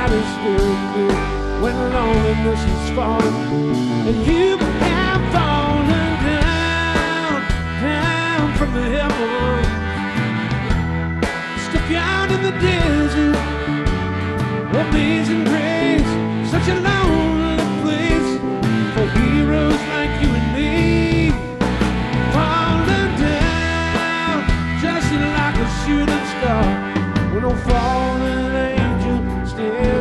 night is feeling good, when loneliness is falling, and you have fallen down, down from the heavens, stuck out in the desert. Amazing grace, such a long